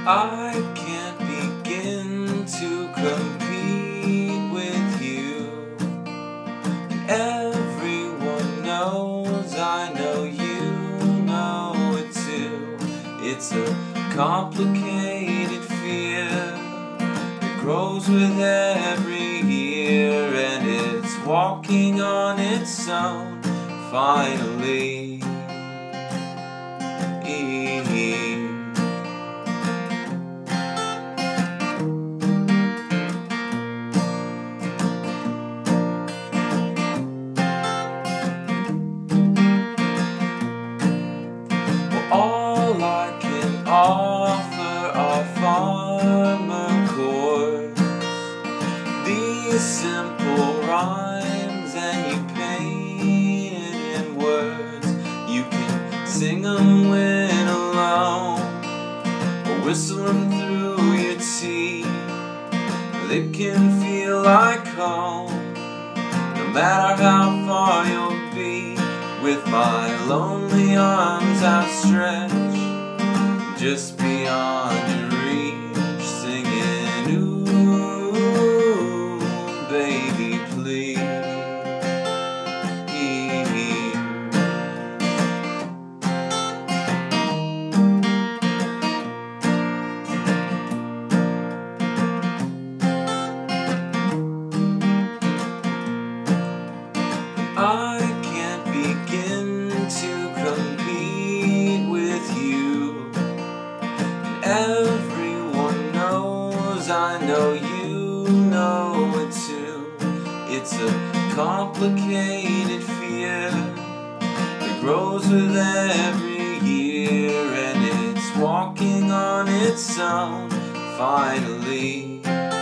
I can't begin to compete with you. Everyone knows, I know you know it too. It's a complicated fear. It grows with every year, and it's walking on its own finally. All I can offer are farmer chords, these simple rhymes, and you paint it in words. You can sing them when alone, or whistle them through your tea. They can feel like home, no matter how far you'll be. With my lonely arms outstretched, just beyond your reach, singing, ooh, baby, please. I can't begin to compete with you. Everyone knows, I know you know it too. It's a complicated fear that grows with every year, and it's walking on its own finally.